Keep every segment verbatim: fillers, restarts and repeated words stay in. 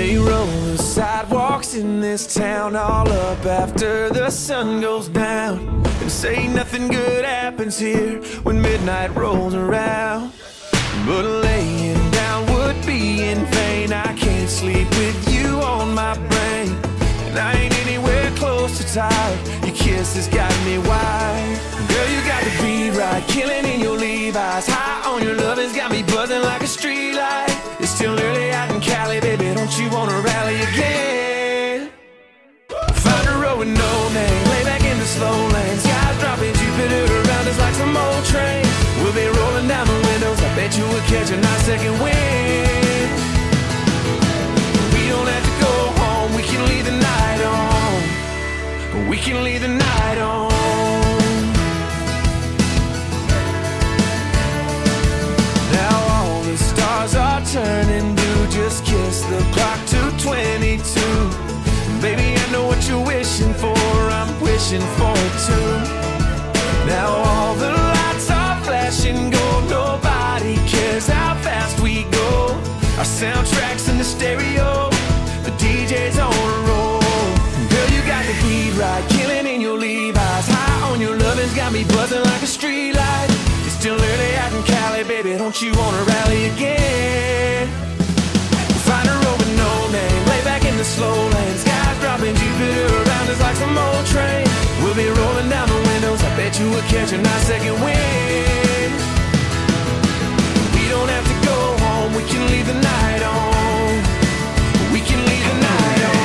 They roll the sidewalks in this town all up after the sun goes down, and say nothing good happens here when midnight rolls around. But laying down would be in vain. I can't sleep with you on my brain, and I ain't anywhere close to tired. Your kiss has got me wired. Girl, you got the beat right, killing in your Levi's. High on your love has got me buzzing like a street light. It's still early out in Cali, baby, don't you wanna rally again? Find a road with no name, lay back in the slow lane. Skies dropping, Jupiter around us like some old train. We'll be rolling down the windows, I bet you we'll catch a nice second wind. We don't have to go home, we can leave the night on. We can leave the night on. Now all the stars are turning blue. Just kiss the clock to twenty-two. Baby, I know what you're wishing for, I'm wishing for it too. Now all the lights are flashing gold. Nobody cares how fast we go. Our soundtrack's in the stereo, the D J's on a roll. Girl, you got the beat right, killing in your Levi's. High on your lovin's got me buzzing like a street light. It's still early out in Cali, baby, don't you wanna rally again? Find a road with no name, lay back in the slow lane. Skies dropping, Jupiter around us like some old train. We'll be rolling down the windows, I bet you we'll catch a nice second wind. We don't have to go home, we can leave the night on. We can leave the night on.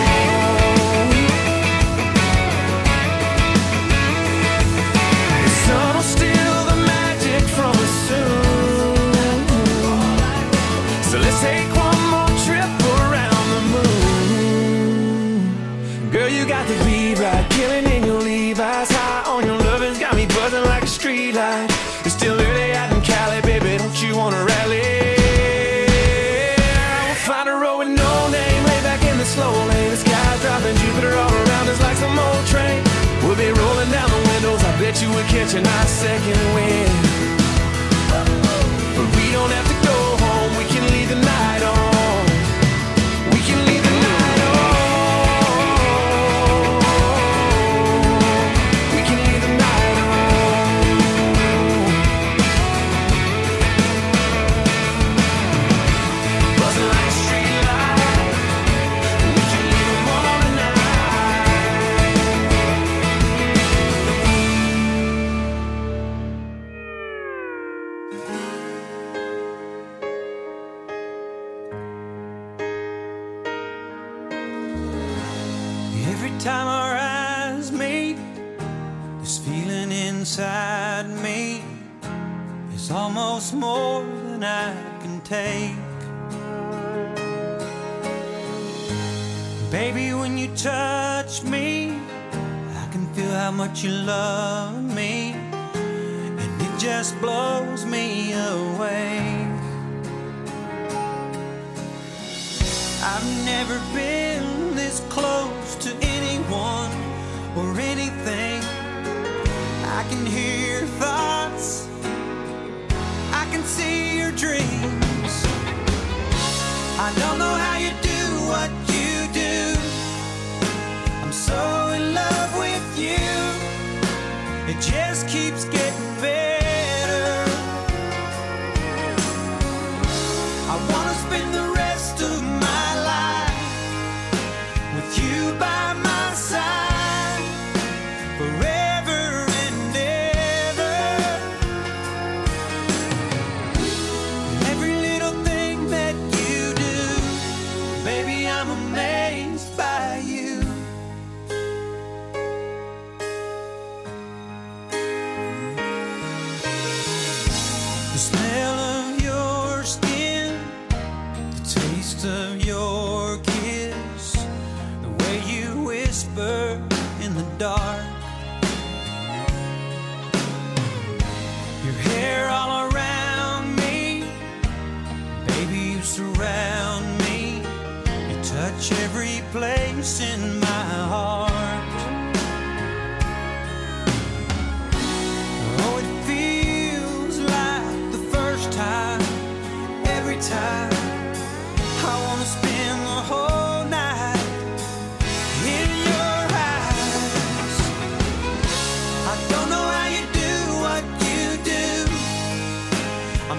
The sun will steal the magic from us soon. So let's take one more trip around the moon. Girl, you got the beat right, killing in your Levi's. High on your lovin's got me buzzing like a street light. It's still early out in Cali, baby, don't you wanna rally? We'll find a road with no name, lay back in the slow lane. The sky's dropping, Jupiter all around us like some old train. We'll be rolling down the windows, I bet you we'll catch a nice second wind. But we don't have to go home, we can leave the night on. We can leave the night on. We can leave the night on. Buzzing like a street light. We can leave them all tonight. Every time our eyes meet, this feeling inside me is almost more than I can take. Baby, when you touch me, I can feel how much you love me, and it just blows me away. I've never been this close to anyone or anything. I can hear your thoughts, I can see your dreams. I don't know how you do what you do. I'm so in love with you. It just keeps getting better. I wanna spend the rest of my life with you by my side, forever and ever. Every little thing that you do, baby, I'm amazed by you. The smell of your skin, the taste of your kiss, the way you whisper in the dark, your hair all around me, baby, you surround me, you touch every place in my heart. Oh, it feels like the first time, every time. I wanna spend the whole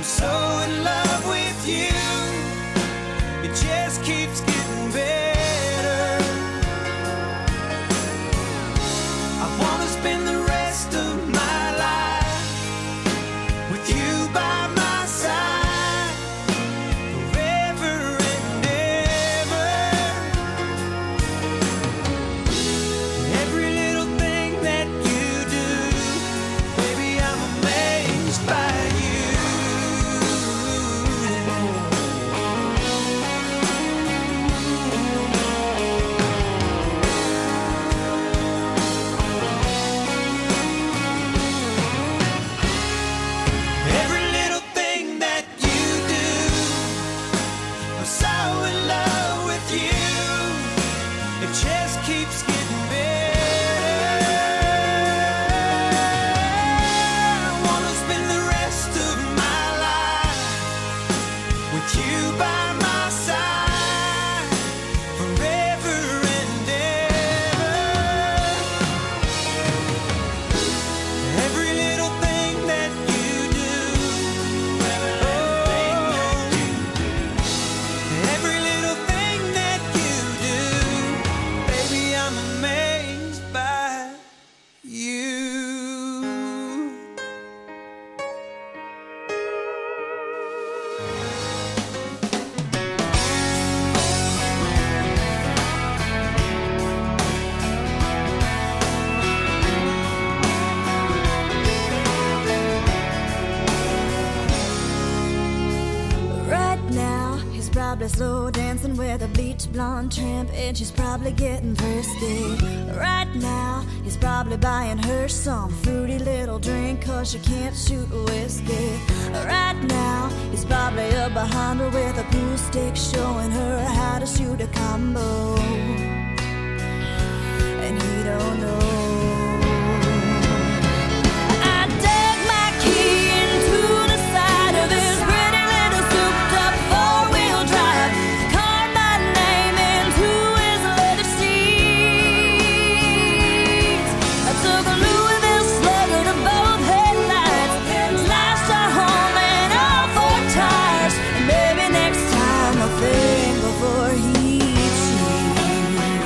I'm so in love with you. It just keeps getting better. I wanna spend the rest of my life with you by my side, forever and ever. Every little thing that you do, baby, I'm amazed by you. Every little thing that you do, I'm so in love with you. It just keeps getting better. I wanna spend the rest of my life with you by my side, forever and ever. Every little thing that you do, every little thing that you do, baby, I'm amazed by you. Right now, he's probably slow dancing with a bleach blonde tramp, and she's probably getting thirsty. Right now, he's probably buying her some fruity little drink, cause she can't shoot whiskey. Right now, he's probably up behind her with a pool stick, showing her how to shoot a combo. And he don't know. I dug my key into the side of his pretty little souped-up four-wheel drive, carved my name into his leather seats. I took a Louisville Slugger to both headlights, slashed a hole in all four tires. And maybe next time I'll think before he cheats.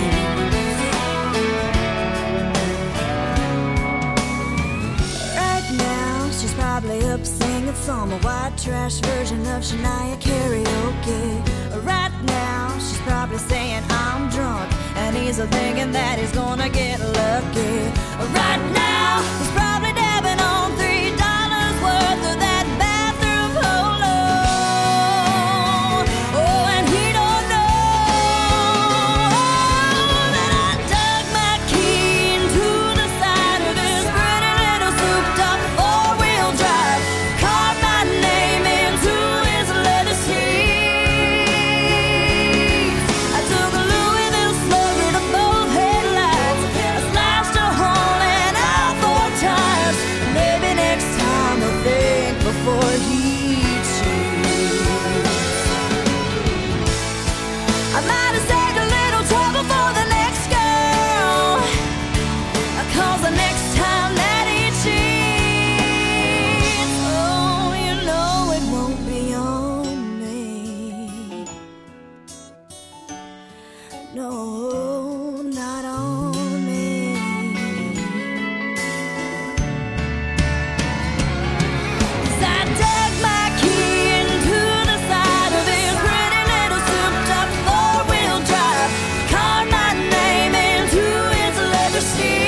Right now, she's probably up singing some white trash version of Shania karaoke. Right now, she's probably saying I'm drunk, and he's thinking that he's gonna get lucky. Right now, he's probably dabbing on three dollars worth of that bathroom polo. Oh, and he don't know that I dug my key into the side of his pretty little souped-up four-wheel drive, carved my name into his leather seats. I took a Louisville Slugger to both headlights, I slashed a hole in all four tires. Maybe next time I'll think before he cheats. I might have saved a little trouble for the next girl, cause the next time that he cheats, oh, you know it won't be on me. No, not on me. 'Cause I dug my key into the side of his pretty little souped-up four-wheel drive, carved my name into his leather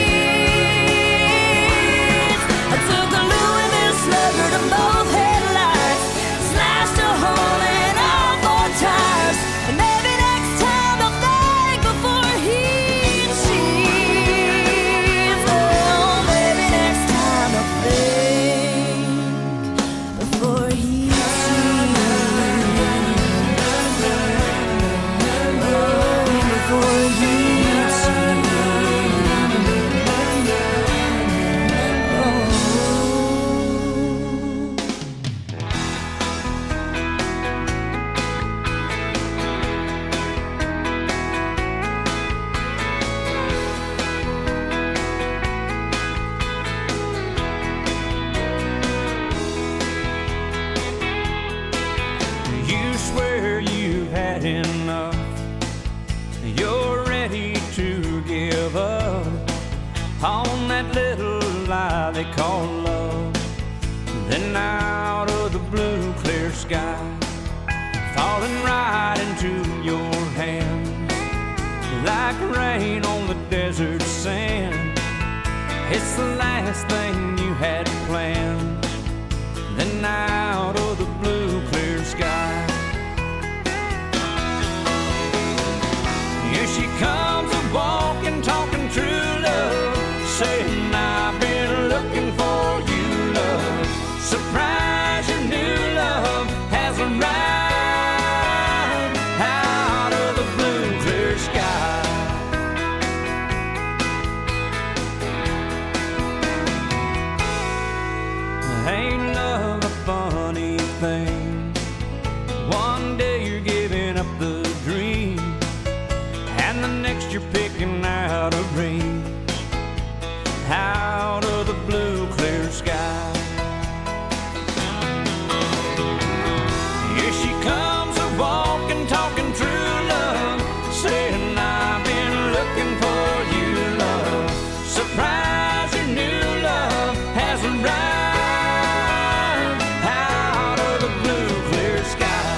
seats. I took a Louisville Slugger to both headlights, slashed a hole in all four tires. And maybe next time I'll think before sky, falling right into your hands like rain on the desert sand. It's the last thing you had planned. Then out of the blue, clear sky, here she comes a-walking, talking true love, saying I've been looking for you, love. Surprise, your new love has arrived out of the blue, clear sky. Ain't love a funny thing? One day you're giving up the dream, and the next you're picking out a ring out of the blue, clear sky. Here she comes a-walking, talking true love, saying I've been looking for you, love. Surprise, your new love has arrived out of the blue, clear sky.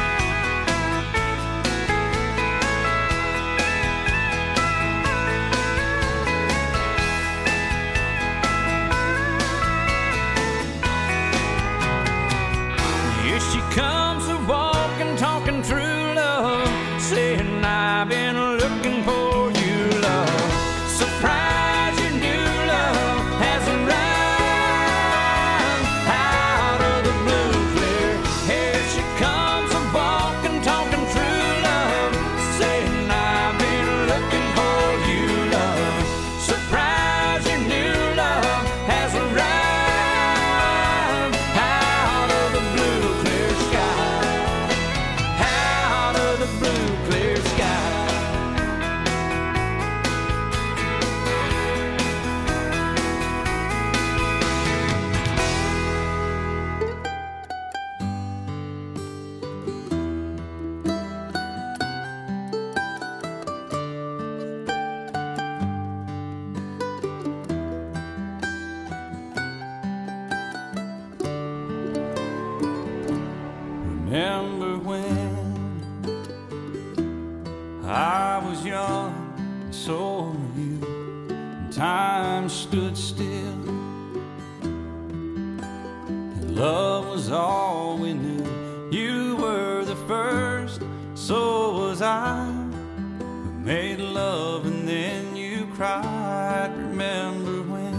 Here she comes a-walking, talking true love, saying I've been looking for you, love. Surprise, your new love has arrived out of the blue, clear. Here she comes a-walking, talking true love, saying I've been looking for you, love. Surprise, your new love has arrived out of the blue, clear sky. Out of the blue, clear sky. Remember when I was young, and so were you, and time stood still, and love was all we knew. You were the first, so was I. We made love and then you cried. Remember when?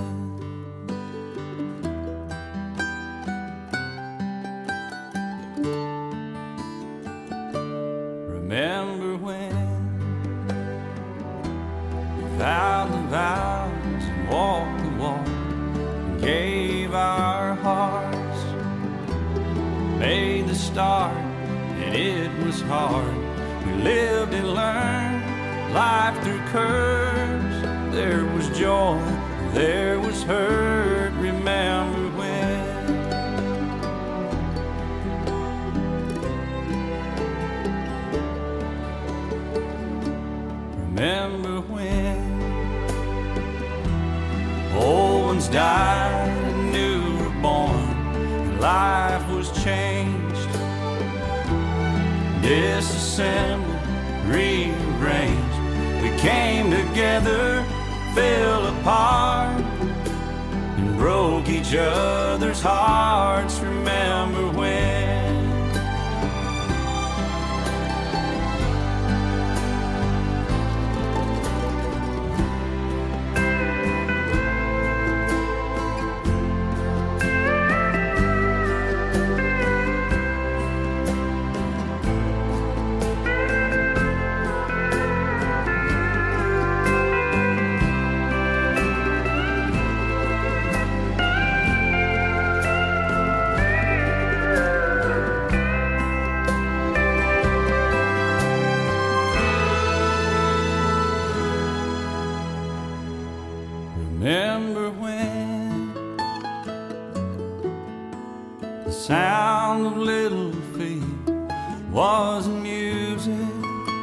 Remember when we vowed the vows and walked the walk and gave our hearts, made the start, and it was hard. We lived and learned life through curves. There was joy, there was hurt. Remember when? Remember when old ones died and new were born, and life was changed, disassembled, rearranged. We came together, fell apart, and broke each other's hearts. Remember when? Remember when the sound of little feet was music?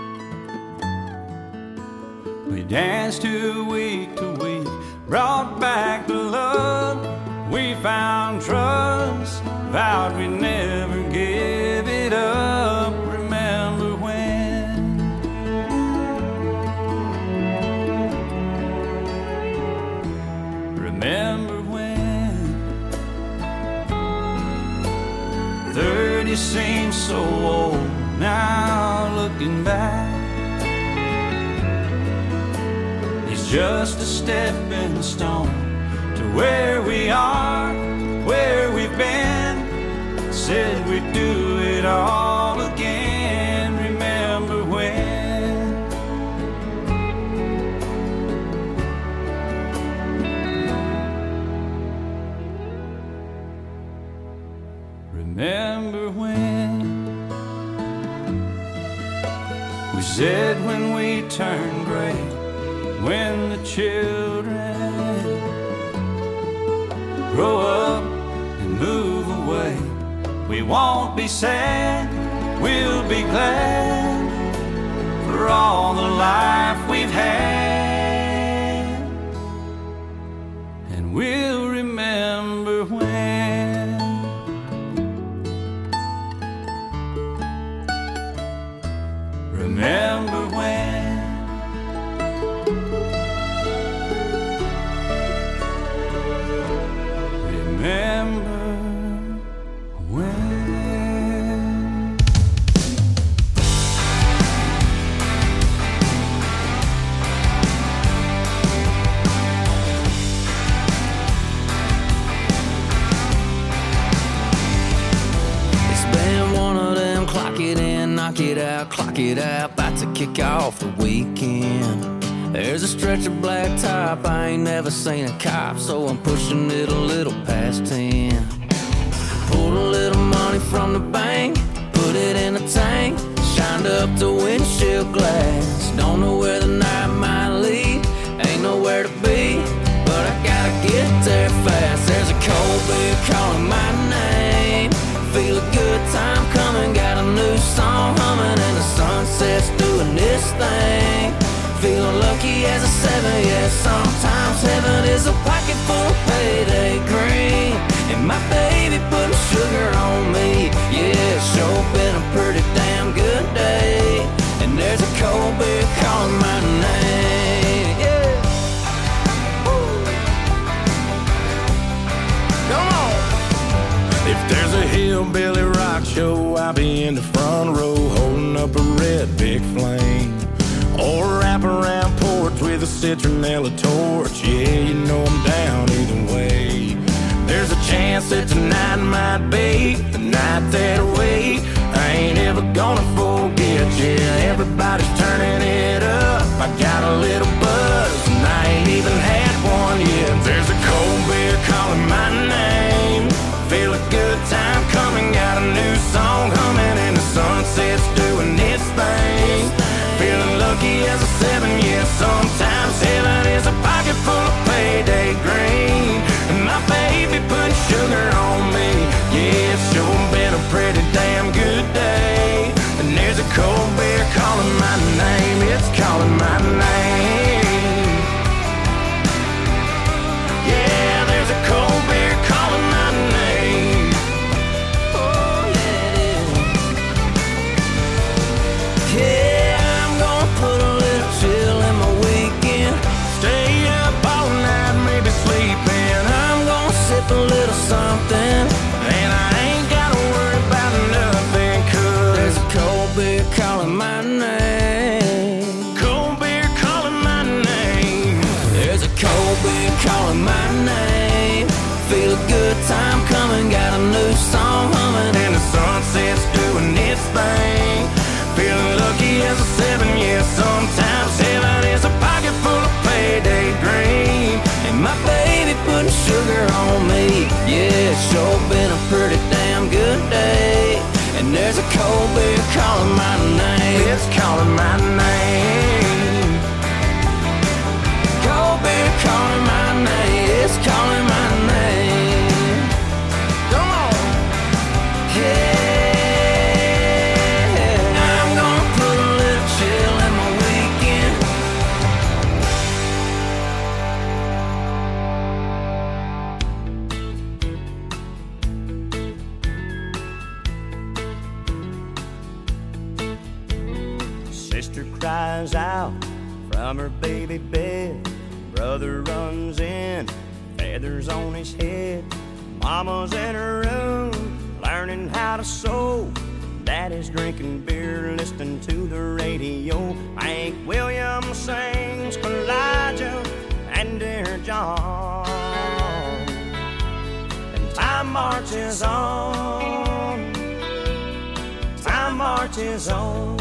We danced to week to week, brought back the love. We found trust, vowed we'd never give Now looking back, it's just a stepping stone to where we are, where we've been. Said we'd do it all again. Remember when? Remember when we said when we turn gray, when the children grow up and move away, we won't be sad, we'll be glad for all the life we've had. And we'll remember when. Remember when. Remember when. It's been one of them clock it in, knock it out, clock it out, about to kick off the weekend. There's a stretch of black top, I ain't never seen a cop, so I'm pushing it a little past ten. Pulled a little money from the bank, put it in a tank, shined up the windshield glass. Don't know where the night might lead, ain't nowhere to be, but I gotta get there fast. There's a cold beer calling my name, feel a good time coming, got a new song humming, and the sunset's doing this thing. Feeling lucky as a seven, yeah, sometimes heaven is a pocket full of payday green, and my baby putting sugar on me, yeah, it's sure been a pretty damn good day, and there's a cold beer calling my name, yeah. Woo. Come on. If there's a hillbilly rock show, I'll be in the front row holding up a red big flame, or wrap around porch with a citronella torch. Yeah, you know I'm down either way. There's a chance that tonight might be the night that I wait. I ain't ever gonna forget, yeah, everybody's turning it up. I got a little buzz and I ain't even had one yet. There's a cold beer calling my name, feel a good time coming, got a new song humming, and the sunset's doing its thing. Feeling lucky as a seven, yeah, sometimes heaven is a pocket full of payday green, and my baby putting sugar on me, yeah, it's sure been a pretty damn good day, and there's a cold beer calling my name, it's calling my name, yeah, there's a cold beer calling my name, oh yeah it is, yeah. Put a little chill in my weekend, stay up all night, maybe sleeping. I'm gonna sip a little something, and I ain't gotta worry about nothing, cause there's a cold beer calling my name. Cold beer calling my name. There's a cold beer calling my name. Feel a good time coming, got a new song humming, and the sunset's doing its thing. Feeling lucky as a seven, yeah, sometimes heaven is a pocket full of payday green, and my baby putting sugar on me, yeah, it's sure been a pretty damn good day, and there's a cold beer calling my name, it's calling my name, cold beer calling my name, it's calling my name, come on, yeah. Cries out from her baby bed, brother runs in, feathers on his head, mama's in her room learning how to sew, Daddy's drinking beer, listening to the radio. Hank Williams sings for Elijah and Dear John. And time marches on, time marches on.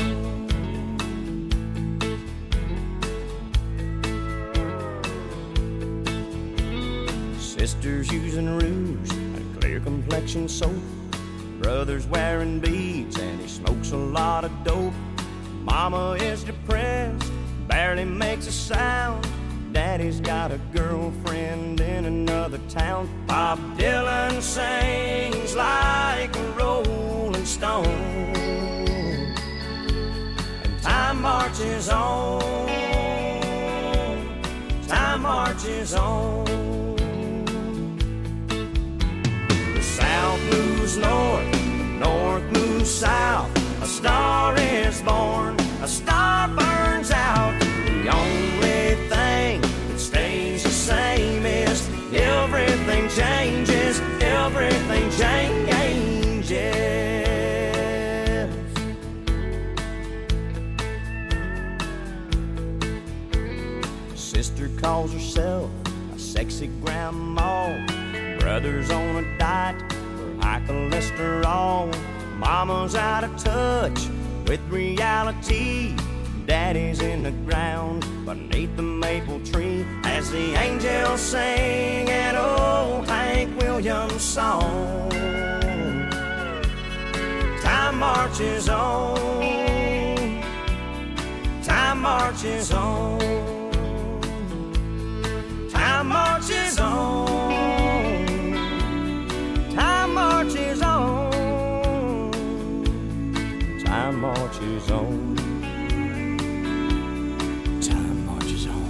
Sisters using rouge and clear complexion soap. Brother's wearing beads and he smokes a lot of dope. Mama is depressed, barely makes a sound. Daddy's got a girlfriend in another town. Bob Dylan sings like a rolling stone. And time marches on, time marches on. The South moves north, north moves south. A star is born, a star burns out. The only thing that stays the same is everything changes, everything changes. Sister calls herself a sexy grandma. Brother's on a diet for high cholesterol. Mama's out of touch with reality. Daddy's in the ground beneath the maple tree as the angels sing an old Hank Williams song. Time marches on, time marches on, time marches on, time marches on. Time marches on. Time marches on.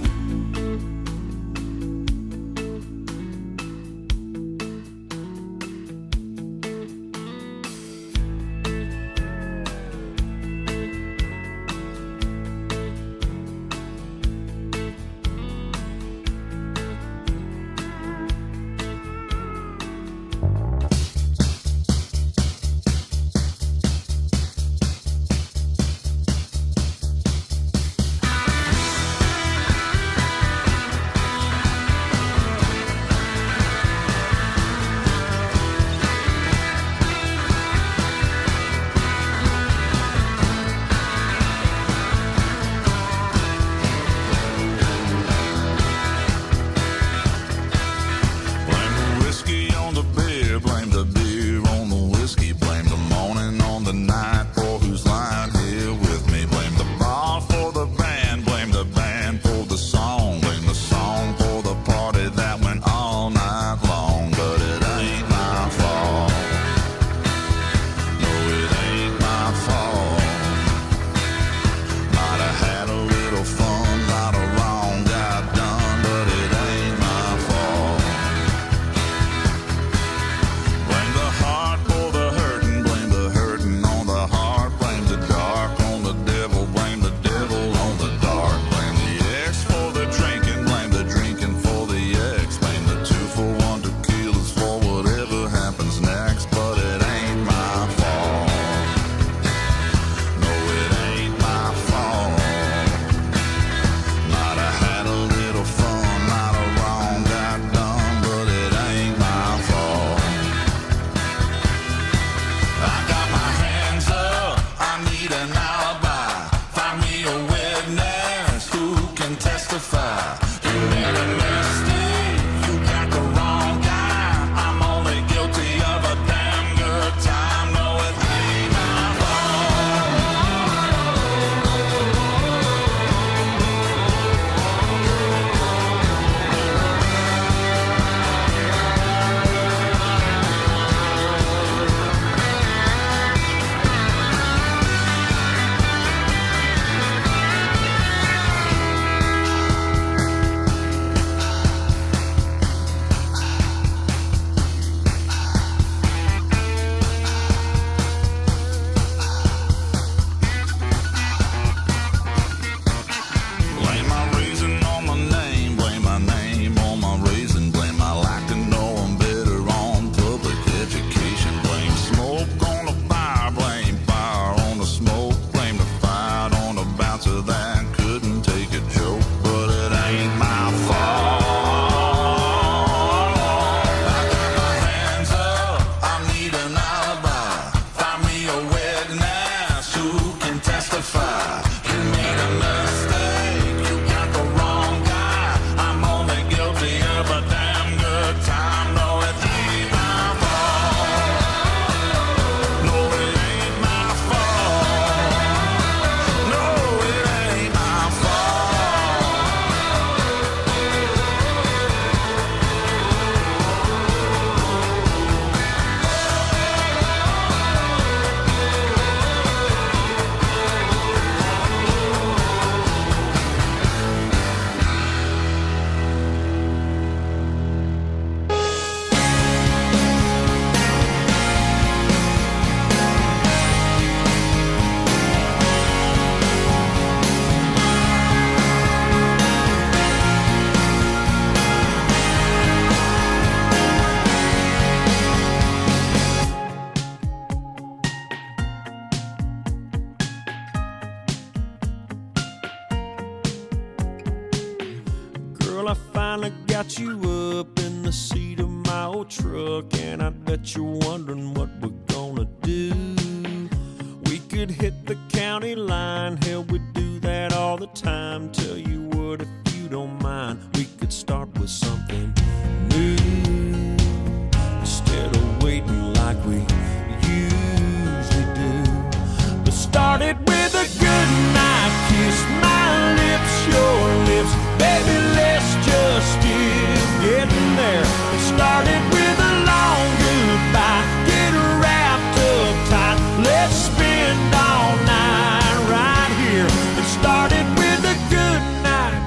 finally got you up in the seat of my old truck, and I bet you're wondering what we're gonna do. We could hit the county line, hell, we do that all the time. Tell you what, if you don't mind, we could start with something new instead of waiting like we usually do. But start it with a good night kiss, my lips, your lips, baby, let's just get getting there. It started with a long goodbye, get wrapped up tight, let's spend all night right here. It started with a good night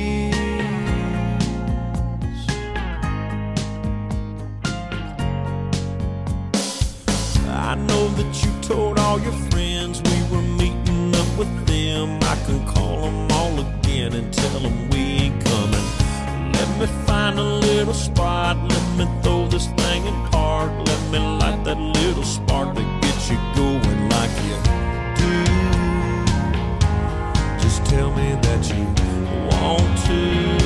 kiss. I know that you told all your friends we were meeting up with them. I can call them all again and tell them we ain't coming. Let me find a little spot, let me throw this thing in park, let me light that little spark that gets you going like you do. Just tell me that you want to.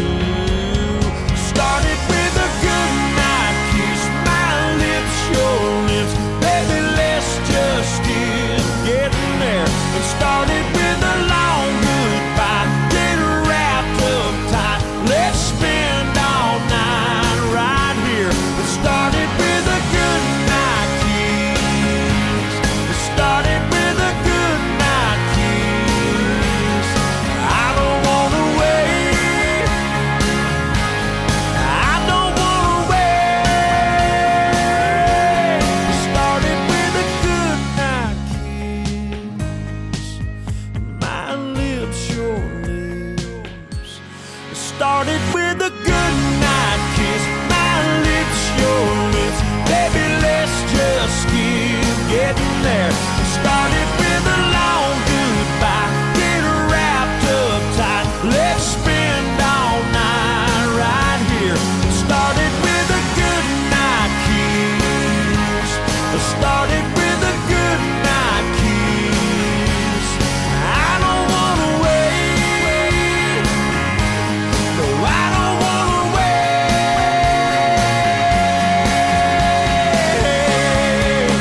Start it with a good night kiss, my lips, your lips, baby, let's just get getting there. And start it with a long goodbye, get wrapped up tight, let's spend all night right here. It started with a good night kiss. It started with a good night kiss. I don't wanna wait, I don't wanna wait. It started with a good night kiss, my lips, your lips. It started with a good night kiss, my lips, your lips, baby, let's just keep getting there. It started with a long goodbye, get wrapped up tight, let's spend all night right here. It started with a good night kiss. It started with a good night kiss. I don't wanna wait, no, I don't wanna wait.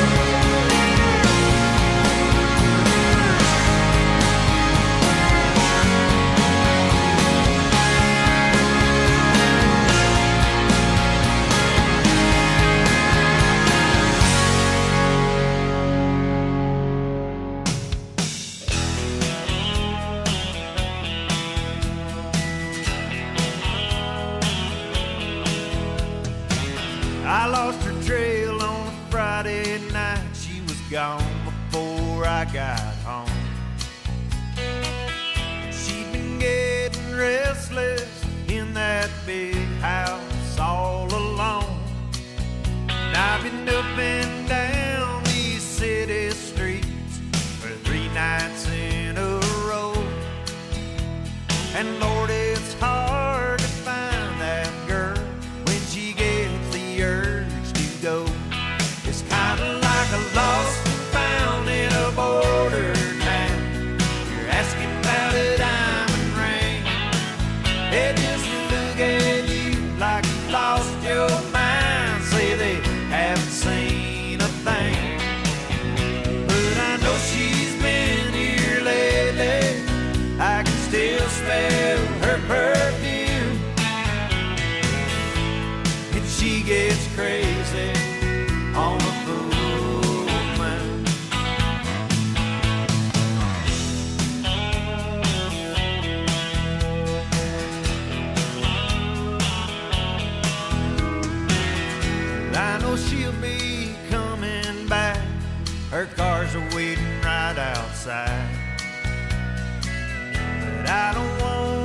I lost her trail on a Friday night. She was gone before I got home. She'd been getting restless in that big house all alone. And I've been up and down these city streets for three nights in a row. And Lord, it's hard to find that girl when she gets the urge to go. It's kinda like a lost and found in a border town. You're asking about a diamond ring, they just look at you like you lost your mind. Say they haven't seen a thing, but I know she's been here lately. I can still smell her perfume, and she gets crazy on a full moon. I know she'll be coming back, her cars are waiting right outside. But I don't want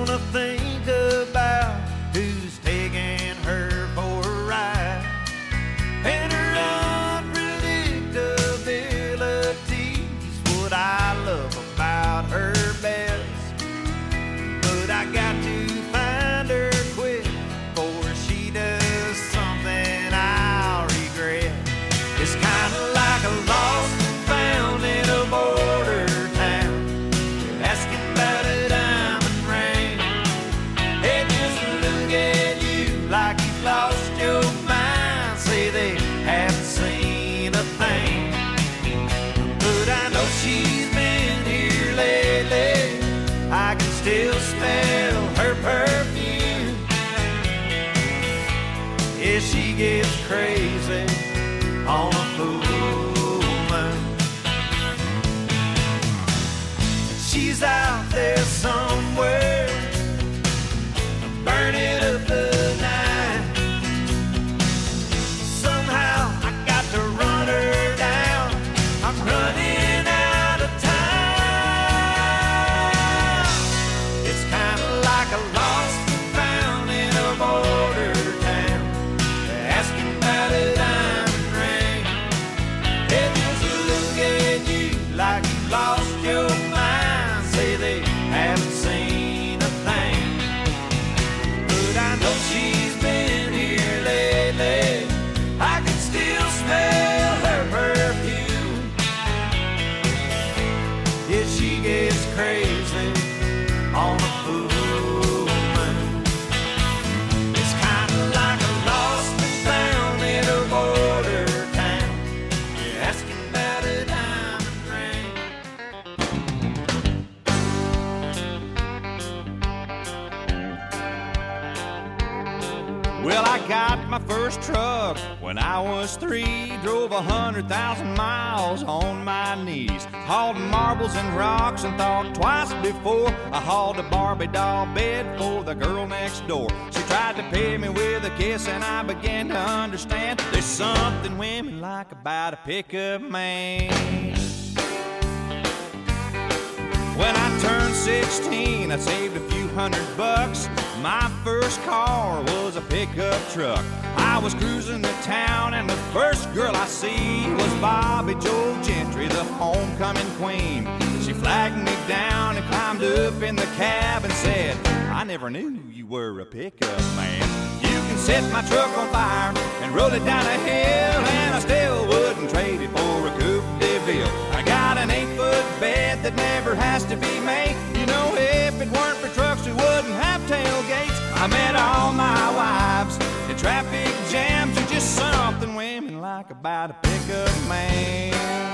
still smell her perfume. Yeah, she gets crazy on a full moon. She's out there somewhere, burning up the night. Somehow I got to run her down. I'm running out of time. It's kind of like a lost and found in a border town, asking about a diamond ring. They just look at you like you lost your mind. Say they haven't seen a thing, but I know she's been here lately. I can still smell her perfume. Yeah, she gets crazy on a full moon. It's kind of like a lost and found in a border town. You're asking about a diamond ring. Well, I got my first truck when I was three. Drove a hundred thousand miles on my knees. Hauled marbles and rocks and thought twice before I hauled a Barbie doll bed for the girl next door. She tried to pay me with a kiss and I began to understand there's something women like about a pickup man. When I turned sixteen, I saved a few hundred bucks. My first car was a pickup truck. I was cruising to town and the first girl I see was Bobby Joe Gentry, the homecoming queen. She flagged me down and climbed up in the cab and said, I never knew you were a pickup man. You can set my truck on fire and roll it down a hill, and I still wouldn't trade it for a Coupe de Ville. I got an eight-foot bed that never has to be made. You know, if it weren't for trucks, we wouldn't have tailgates. I met all my wives in traffic jams. Are just something women like about a pickup man.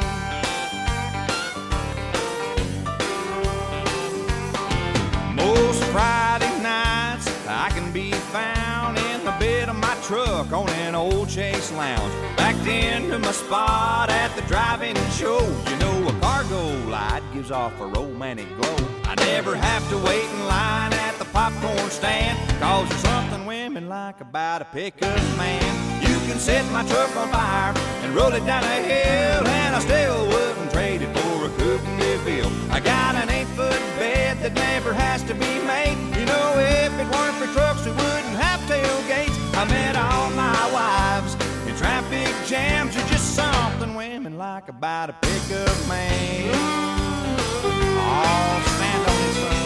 Most Friday nights I can be found in the bed of my truck on an old Chase Lounge, backed into my spot at the drive-in show. You know, a cargo light gives off a romantic glow. I never have to wait in line at the popcorn stand, cause there's something women like about a pickup man. You can set my truck on fire and roll it down a hill, and I still wouldn't trade it for a Coupe de Ville. I got an eight-foot bed that never has to be made. You know, if it weren't for trucks, we wouldn't have tailgates. I met all my wives in traffic jams. Are just something women like about a pickup man. Oh, stand on this road.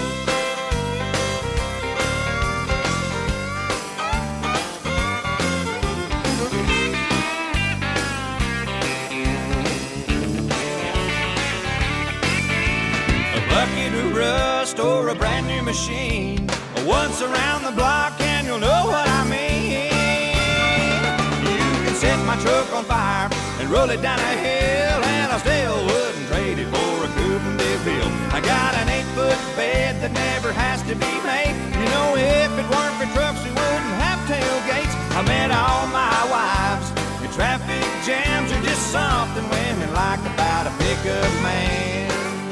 A bucket of rust or a brand new machine, once around the block and you'll know what I mean. You can set my truck on fire and roll it down a hill, and I still wouldn't trade it for a Coupe de Ville. I got an eight-foot bed that never has to be made. You know, if it weren't for trucks, we wouldn't have tailgates. I met all my wives in traffic jams. Are just something women like about a pickup man.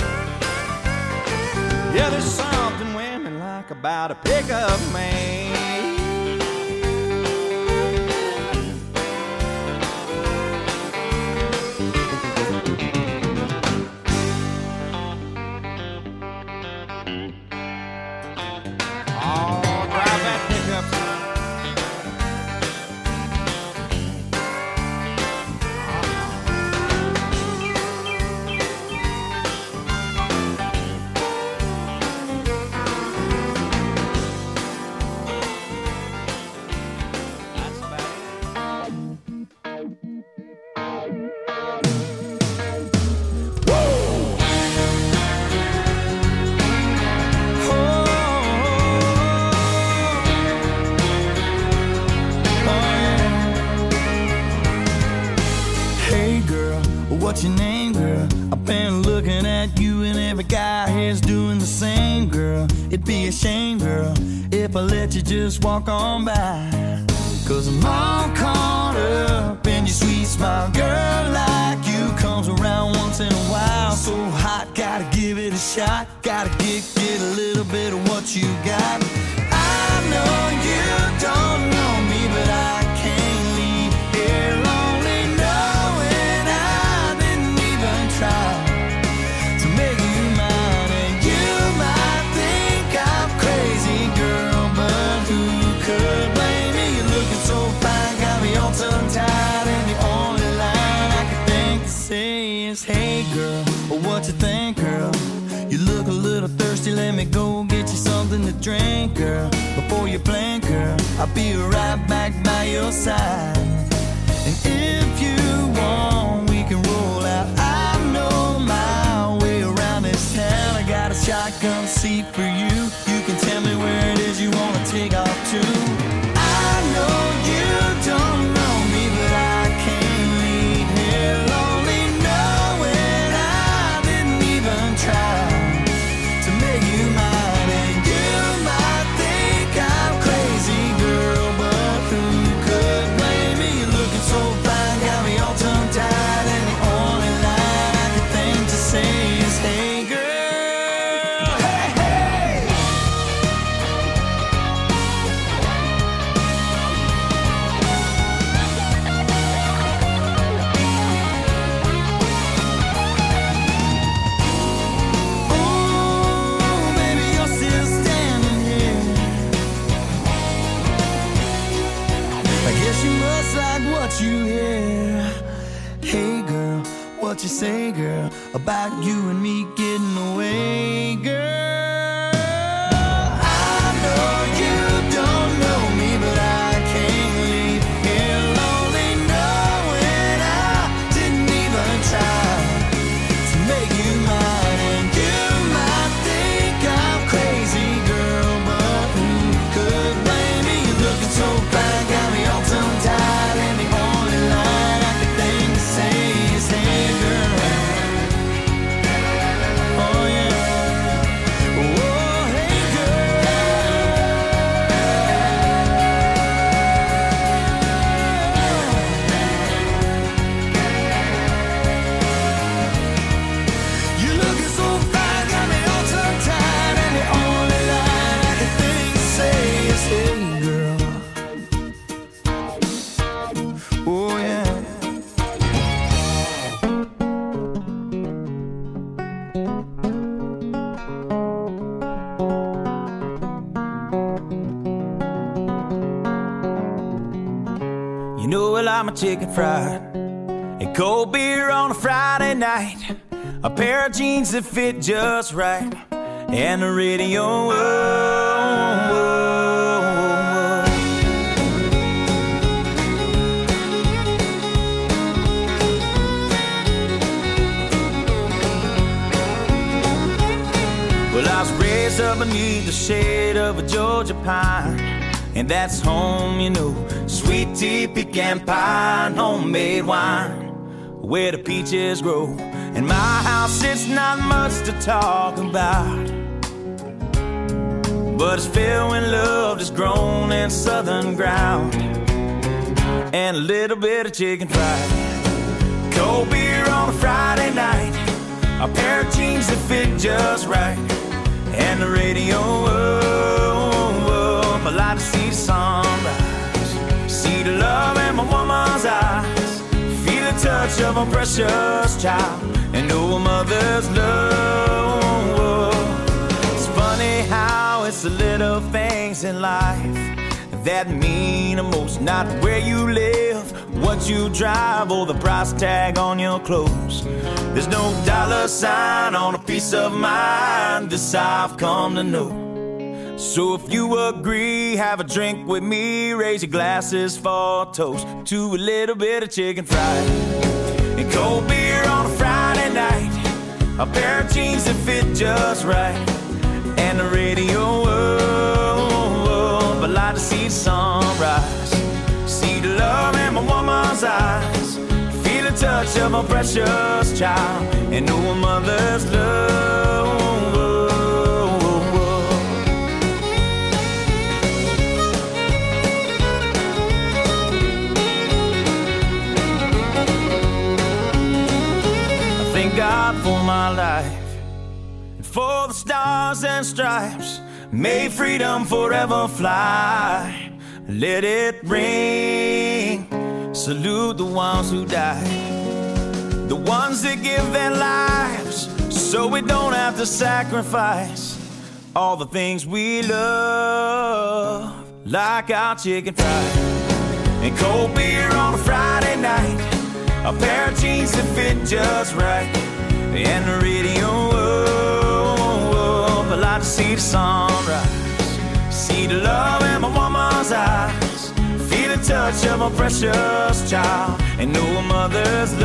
Yeah, there's something women like about a pickup man. Oh, drive that pickup, son. every guy here's doing the same, girl. It'd be a shame, girl, if I let you just walk on by. Cause I'm all caught up in your sweet smile. Girl like you comes around once in a while. So hot, gotta give it a shot. Gotta get, get a little bit of what you got. I know you don't know me, but I can't leave here lonely, knowing I didn't even try to make you mine. And you might think I'm crazy, girl, but who could blame me? You're looking so fine, got me all tongue-tied, and the only line I can think to say is, hey girl, or what you think, girl? You look a little thirsty, let me go get you something to drink, girl. Before you blink, girl, I'll be right back by your side. And if you want, we can roll out. I know my way around this town. I got a shotgun seat for you. You can tell me where it is you wanna take off to. I know you don't know me, but I can't leave here lonely, knowing I didn't even try to make you mine. And you might think I'm crazy, girl, but who could blame me? You're looking so fine, got me all tongue-tied, and the only line I can think to say is, hey girl, hey, hey. Ooh, baby, you're still standing here. I guess you must like what you hear. Hey girl, what you say, girl, about you and me getting away, girl? I know you don't know me, but I can't leave here lonely, knowing I didn't even try to make you mine. And you might think I'm crazy, girl, but who could blame me? You're looking so fine, got me all tongue-tied, and the only line I can think to say is, hey girl. Oh yeah. Oh hey girl. You looking so fine, got me all tongue-tied, and the only line I can think to say is, hey girl. Oh yeah. You know I like my chicken fried and cold beer on a Friday night, a pair of jeans that fit just right, and the radio. Oh, oh, oh. Well, I was raised up beneath the shade of a Georgia pine, and that's home, you know. Sweet tea, pecan pie, and homemade wine, where the peaches grow. In my house, it's not much to talk about, but it's filled with love that's grown in southern ground, and a little bit of chicken fried, cold beer on a Friday night, a pair of jeans that fit just right, and the radio. Oh, oh, oh. I like to see the sunrise, see the love in my woman's eyes, feel the touch of a precious child, and know a mother's love. It's funny how it's the little things in life that mean the most. Not where you live, what you drive, or the price tag on your clothes. There's no dollar sign on a piece of mind, this I've come to know. So if you agree, have a drink with me, raise your glasses for a toast to a little bit of chicken fried and cold beer on a Friday night, a pair of jeans that fit just right, and the radio. Oh, oh, oh. I like to see the sunrise, see the love in my woman's eyes, feel the touch of a precious child and know a mother's love. I thank God for my life and for the stars and stripes. May freedom forever fly. Let it ring. Salute the ones who died, the ones that give their lives so we don't have to sacrifice all the things we love, like our chicken fried and cold beer on a Friday night, a pair of jeans that fit just right, and the radio up. I like to see the sunrise, see the love in my woman's eyes, feel the touch of a precious child and know a mother's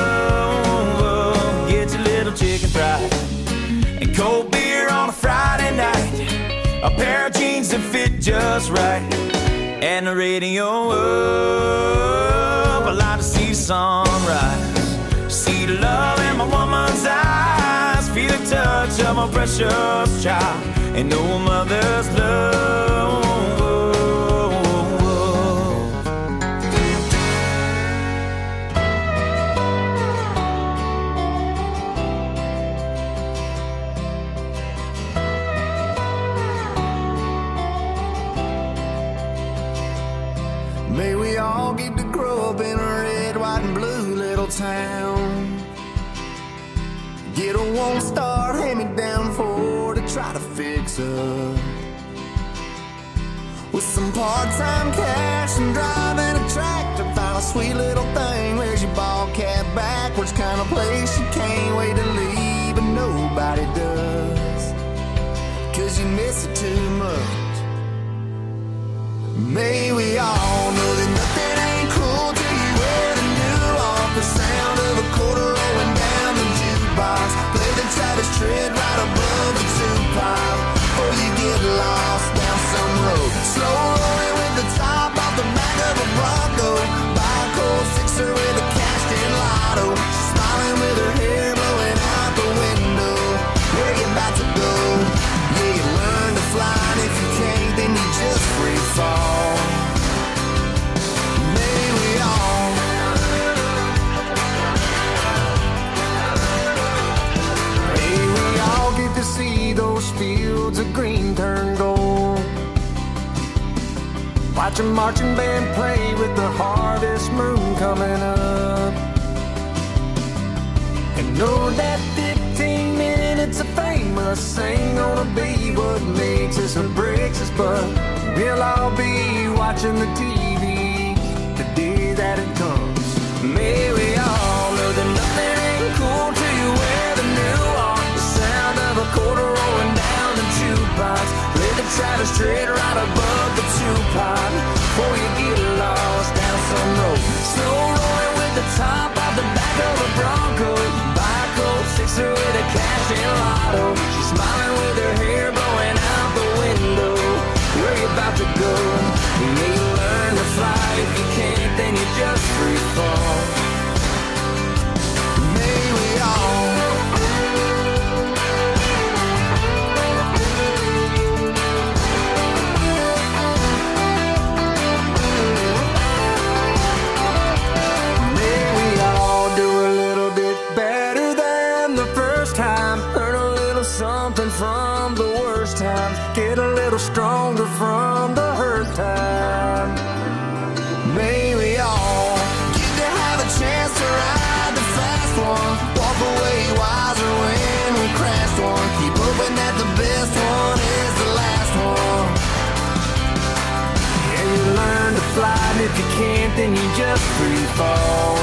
love. Get your little chicken fried and cold beer on a Friday night, a pair of jeans that fit just right, and the radio up. I like to see the sunrise, see the love in my woman's eyes, feel the touch of a precious child and know a mother's love. May we all get to grow up in a red, white, and blue little town. Get a one-star hand-me-down Ford to try to fix up, with some part-time cash and driving a tractor. Find a sweet little thing, wears your ball cap backwards, kind of place you can't wait to leave, but nobody does, 'cause you miss it too much. May we all know that nothing ain't cool till you wear the new off. The sound of a quarter rolling down the jukebox, play the Travis Tritt right above the two-pile, or you get lost down some road, slow rolling with the top off the back of a Bronco, buy a cold sixer with a cashed-in lotto, smiling with her hair blowing out the window. Where you about to go? Yeah, you learn to fly, and if you can't, then you just free fall. May we all May we all get to see those fields of green turn gold, watch a marching band play with the harvest moon coming up, and know that fifteen minutes of fame us ain't gonna be what makes us or breaks us, but we'll all be watching the T V the day that it comes. May we all know that nothing ain't cool till you wear the new on, the sound of a quarter rolling down the jukebox, play the Travis Tritt right above the two-pot, before you get lost down some road, slow rolling with the top off the back of a Bronco, buy a cold sixer with a cash-in lotto, she's smiling with her hair blowing out the window. Where you about to go? You may learn to fly. If you can't, then you just free fall. May we all May we all do a little bit better than the first time, learn a little something from the worst times, get a little stronger from the hurt time. May we all get to have a chance to ride the fast one, walk away wiser when we crashed one, keep hoping that the best one is the last one. Yeah, you learn to fly, and if you can't, then you just free fall.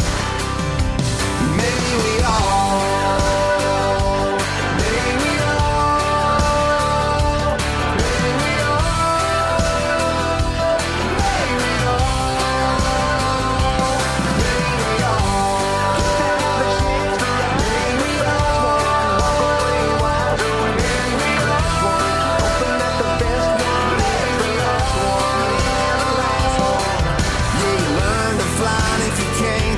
May we all if you can't,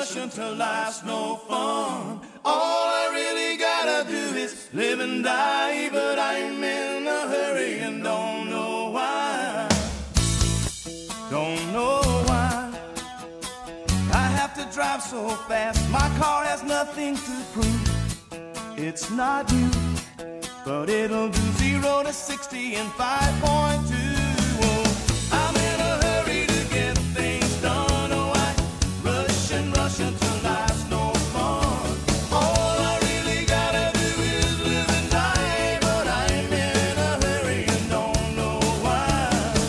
rushing till life's no fun. All I really gotta do is live and die, but I'm in a hurry and don't know why. Don't know why I have to drive so fast. My car has nothing to prove. It's not you, but it'll do zero to sixty in five point two. Oh, I'm in a hurry to get things done. Oh, I rush and rush until life's no fun. All I really gotta do is live and die, but I'm in a hurry and don't know why.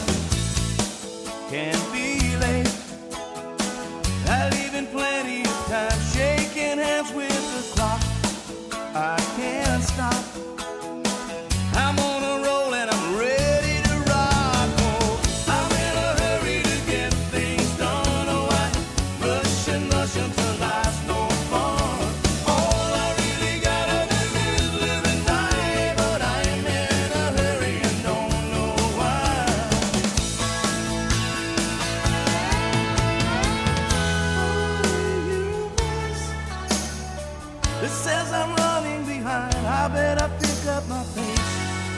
Can't be late. I leave in plenty of time, shaking hands with the clock. I can't stop. I'm on a roll and I'm ready to rock. Oh, I'm in a hurry to get things done. Oh, I rush and rush until life's no fun. All I really gotta do is live and die, but I'm in a hurry and don't know why. It says I'm running behind. I better pick up my pace.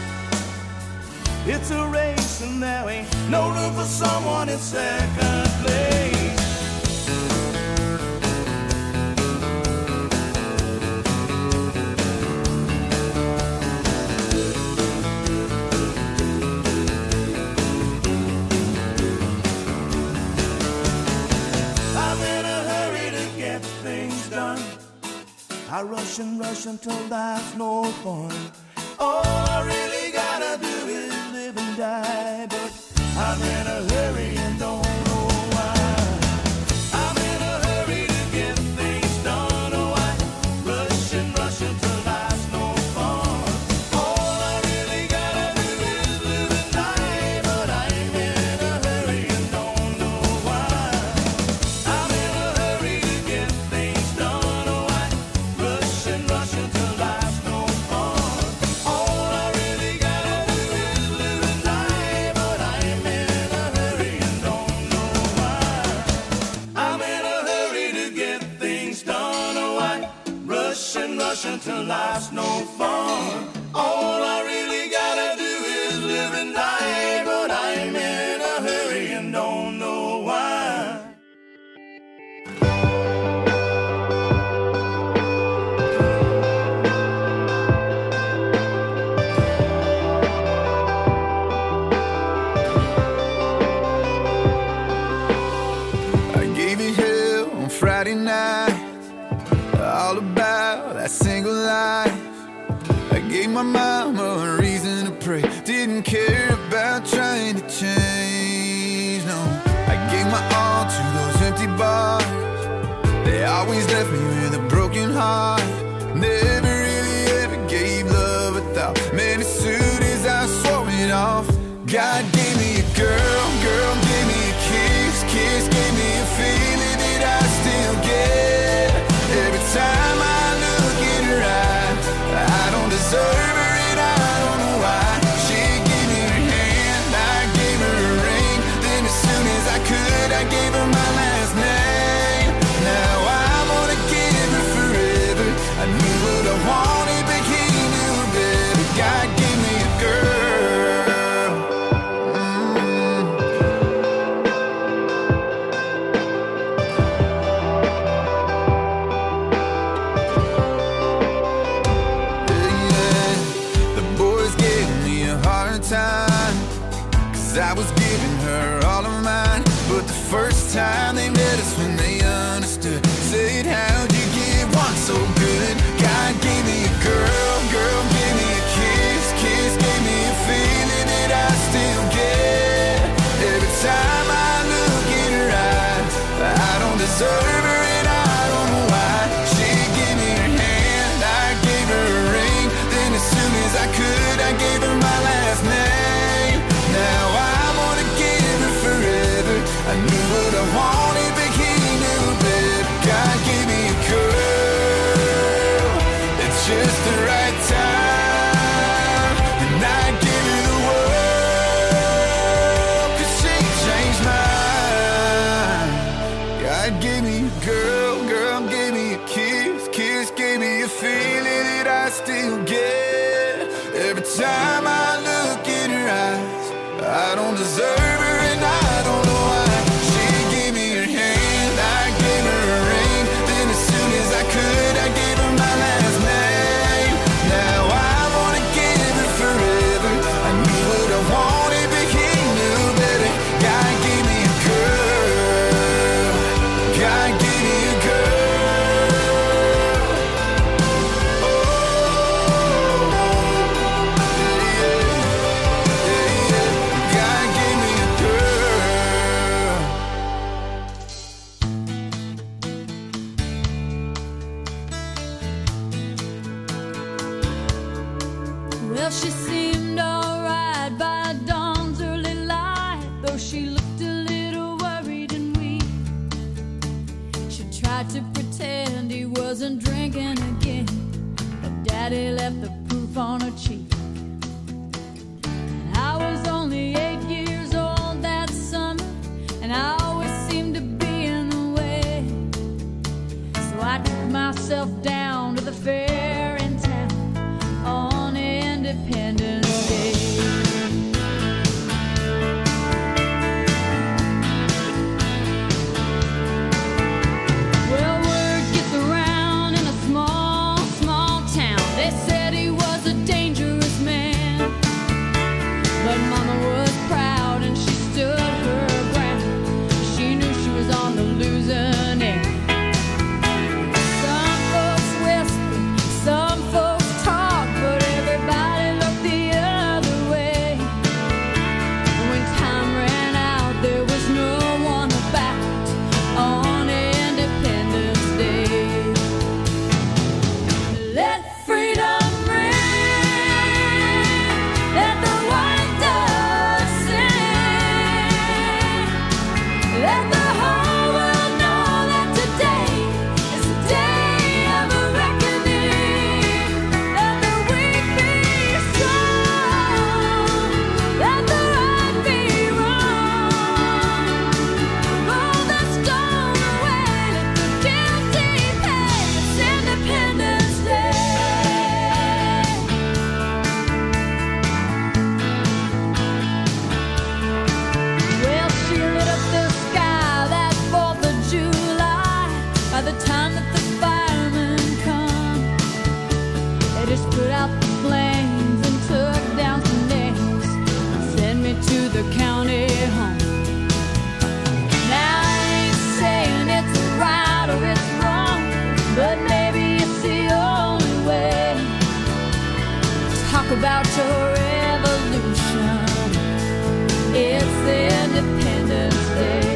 It's a race and there ain't no room for someone in second place. I'm in a hurry to get things done. I rush and rush until life's no fun. All I really gotta do is live and die, but I'm in a hurry and don't know why. I'm in a hurry to get things done. Oh, I rush and rush until life's no fun. All I really gotta do is live and die, but I'm in a hurry and don't know why. I'm in a hurry to get things done. Oh, I rush and rush until life's no fun. All I really gotta do is live and die, but I'm in a hurry and don't know why. I'm in a hurry to get things done. Oh, I rush and rush until life's no fun. All I really gotta do is live and die, but I'm in a hurry and don't know why. I gave you hell on Friday night, all about that single life. I gave my mama a reason to pray, didn't care about trying to change, no. I gave my all to those empty bars, they always left me with a broken heart. Never really ever gave love a thought, man, as soon as I swore it off. God gave me a girl, girl gave me a kiss, kiss gave me a feeling that I still get. Every time I look in her eyes, I don't deserve her and I don't know why. She gave me her hand, I gave her a ring, then as soon as I could, I gave her my last name. Now I'm gonna give her forever. I knew what I wanted, but he knew better. God gave me a girl. Mm. Yeah, the boys gave me a hard time, 'cause I was giving her all of mine. But the first time they met us when they understood, said, how'd you get one so good? God gave me a girl, girl gave me a kiss, kiss gave me a feeling that I still get. Every time I look in her eyes, I don't deserve her and I don't know why. She gave me her hand, I gave her a ring, then as soon as I could, I gave her my last name. Now I'm gonna give her forever. I knew what I wanted, but he knew better. God gave me a girl, it's just the right time, and I give her the world, 'cause she changed mine. God gave me a about your revolution. It's Independence Day.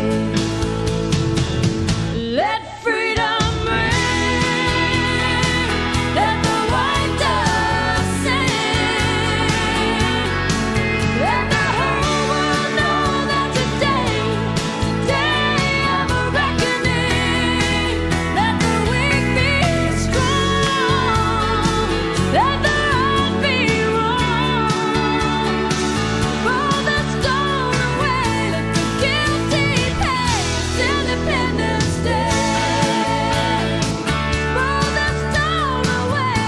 Let freedom ring, let the white dove sing, let the whole world know that today, today of a reckoning. Let the weak be strong, let the right be wrong. Roll the stone away, let the guilty pay. It's Independence Day. Roll the stone away.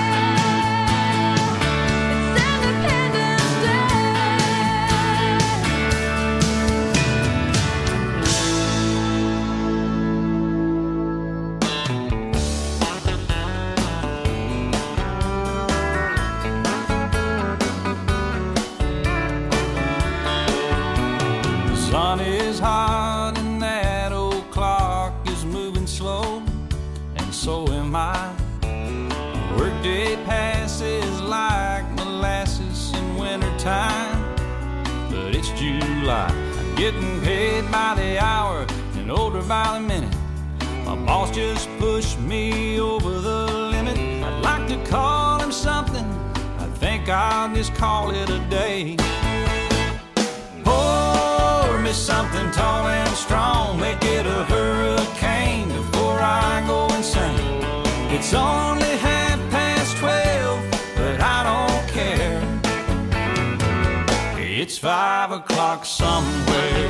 It's Independence Day. The sun is hot and that old clock is moving slow, and so am I. Workday passes like molasses in wintertime, but it's July. I'm getting paid by the hour and older by the minute. My boss just pushed me over the limit. I'd like to call him something, I think I'll just call it a day. Pour me something tall and strong, make it a hurricane before I go insane. It's only half past twelve, but I don't care. It's five o'clock somewhere.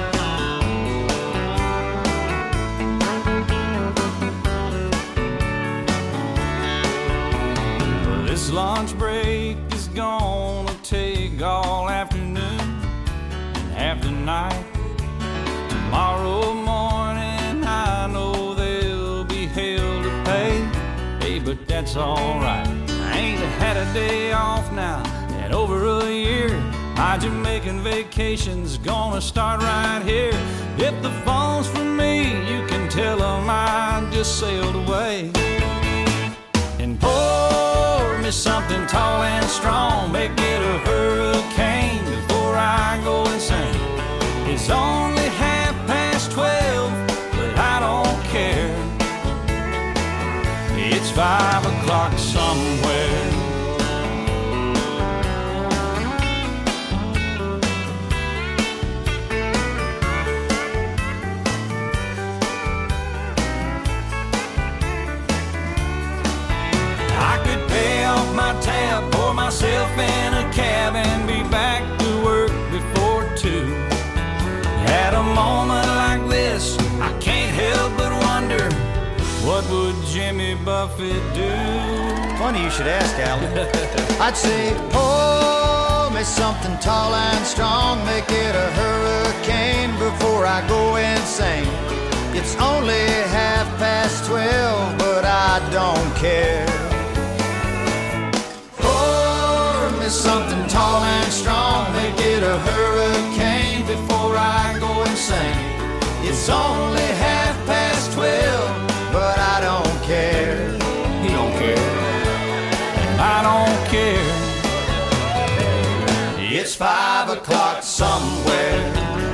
Well, this lunch break is gonna take all afternoon and half the night. Tomorrow morning I know there'll be hell to pay. Hey, but that's alright. I ain't had a day off now in over a year. My Jamaican vacation's gonna start right here. If the phone's for me, you can tell them I just sailed away. And pour me something tall and strong, make it a hurricane before I go insane. It's only half past twelve, but I don't care. It's five o'clock somewhere. I could pay off my tab, pour myself in a cab, and be back to work before two. At a moment like this, I can't help but wonder, what would Jimmy Buffett do? Funny you should ask, Alan. I'd say, pour me something tall and strong, make it a hurricane before I go insane. It's only half past twelve, but I don't care. Pour me something tall and strong, make it a hurricane before I go insane. It's only half past twelve, but I don't care. He don't care. I don't care. It's five o'clock somewhere.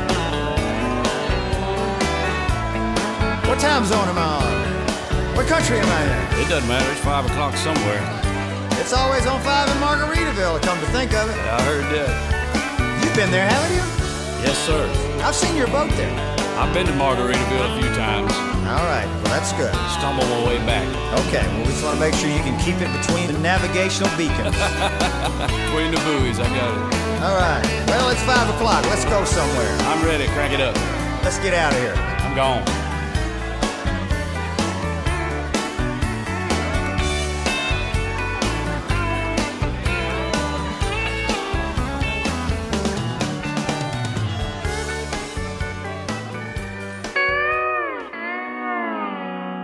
What time zone am I on? What country am I in? It doesn't matter. It's five o'clock somewhere. It's always on five in Margaritaville, come to think of it. Yeah, I heard that. You've been there, haven't you? Yes, sir. I've seen your boat there. I've been to Margaritaville a few times. All right, well, that's good. Stumbled my way back. Okay, well, we just want to make sure you can keep it between the navigational beacons. Between the buoys, I got it. All right, well, it's five o'clock. Let's go somewhere. I'm ready. Crank it up. Let's get out of here. I'm gone.